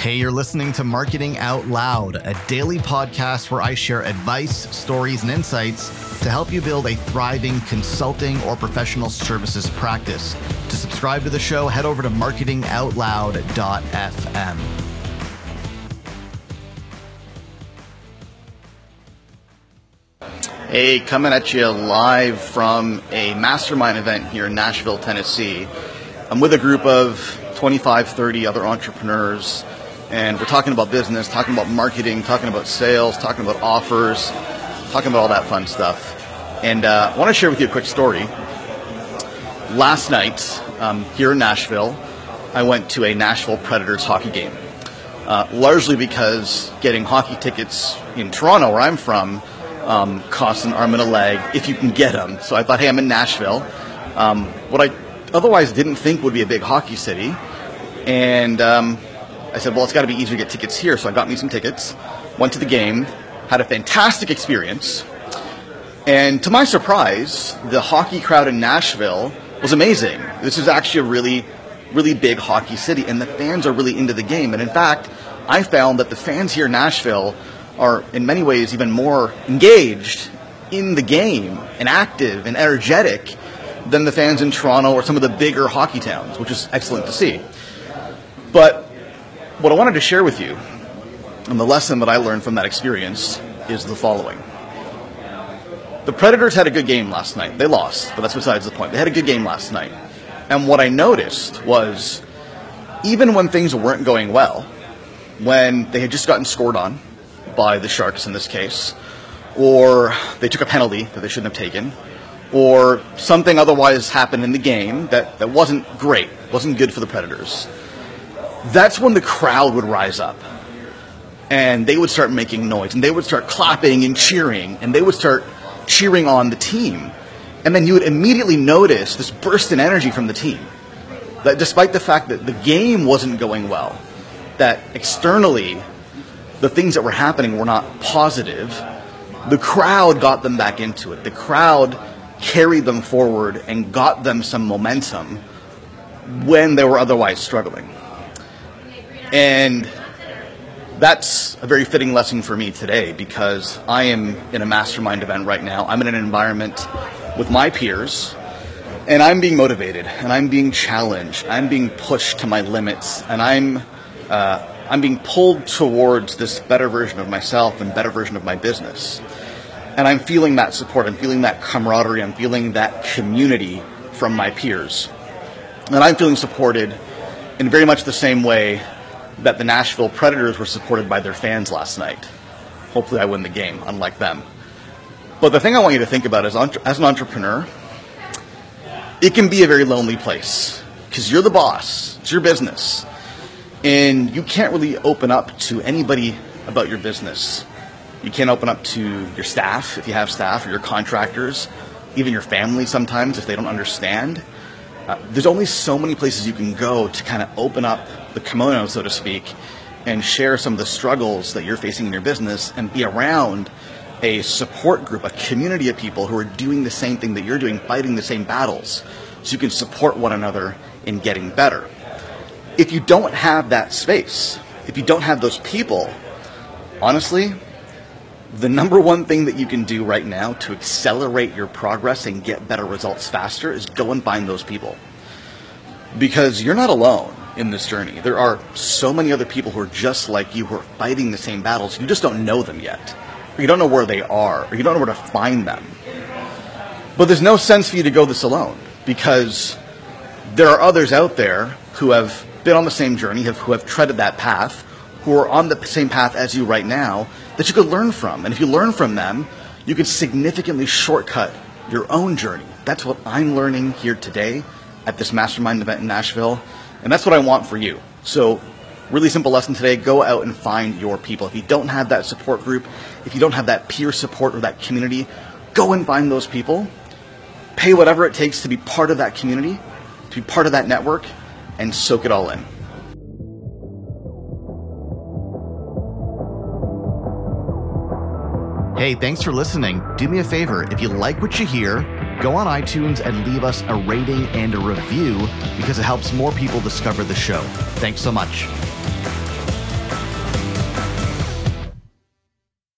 Hey, you're listening to Marketing Out Loud, a daily podcast where I share advice, stories, and insights to help you build a thriving consulting or professional services practice. To subscribe to the show, head over to marketingoutloud.fm. Hey, coming at you live from a mastermind event here in Nashville, Tennessee. I'm with a group of 25, 30 other entrepreneurs, and we're talking about business, talking about marketing, talking about sales, talking about offers, talking about all that fun stuff. And I want to share with you a quick story. Last night, here in Nashville, I went to a Nashville Predators hockey game, largely because getting hockey tickets in Toronto, where I'm from, costs an arm and a leg if you can get them. So I thought, hey, I'm in Nashville. What I otherwise didn't think would be a big hockey city. And I said, well, it's got to be easier to get tickets here. So I got me some tickets, went to the game, had a fantastic experience. And to my surprise, the hockey crowd in Nashville was amazing. This is actually a really, really big hockey city, and the fans are really into the game. And in fact, I found that the fans here in Nashville are in many ways even more engaged in the game and active and energetic than the fans in Toronto or some of the bigger hockey towns, which is excellent to see. But what I wanted to share with you, and the lesson that I learned from that experience, is the following. The Predators had a good game last night. They lost, but that's besides the point. They had a good game last night. And what I noticed was, even when things weren't going well, when they had just gotten scored on by the Sharks in this case, or they took a penalty that they shouldn't have taken, or something otherwise happened in the game that wasn't great, wasn't good for the Predators, that's when the crowd would rise up. And they would start making noise, and they would start clapping and cheering, and they would start cheering on the team. And then you would immediately notice this burst in energy from the team. That despite the fact that the game wasn't going well, that externally the things that were happening were not positive, the crowd got them back into it. The crowd carried them forward and got them some momentum when they were otherwise struggling. And that's a very fitting lesson for me today, because I am in a mastermind event right now. I'm in an environment with my peers, and I'm being motivated, and I'm being challenged, I'm being pushed to my limits, and I'm being pulled towards this better version of myself and better version of my business. And I'm feeling that support, I'm feeling that camaraderie, I'm feeling that community from my peers. And I'm feeling supported in very much the same way that the Nashville Predators were supported by their fans last night. Hopefully I win the game, unlike them. But the thing I want you to think about is, as an entrepreneur, it can be a very lonely place, because you're the boss, it's your business, and you can't really open up to anybody about your business. You can't open up to your staff, if you have staff, or your contractors, even your family sometimes if they don't understand. There's only so many places you can go to kind of open up the kimono, so to speak, and share some of the struggles that you're facing in your business and be around a support group, a community of people who are doing the same thing that you're doing, fighting the same battles, so you can support one another in getting better. If you don't have that space, if you don't have those people, honestly, the number one thing that you can do right now to accelerate your progress and get better results faster is go and find those people. Because you're not alone in this journey. There are so many other people who are just like you, who are fighting the same battles. You just don't know them yet. Or you don't know where they are, or you don't know where to find them. But there's no sense for you to go this alone, because there are others out there who have been on the same journey, who have treaded that path, who are on the same path as you right now, that you could learn from. And if you learn from them, you could significantly shortcut your own journey. That's what I'm learning here today at this mastermind event in Nashville. And that's what I want for you. So really simple lesson today, go out and find your people. If you don't have that support group, if you don't have that peer support or that community, go and find those people. Pay whatever it takes to be part of that community, to be part of that network, and soak it all in. Hey, thanks for listening. Do me a favor, if you like what you hear, go on iTunes and leave us a rating and a review, because it helps more people discover the show. Thanks so much.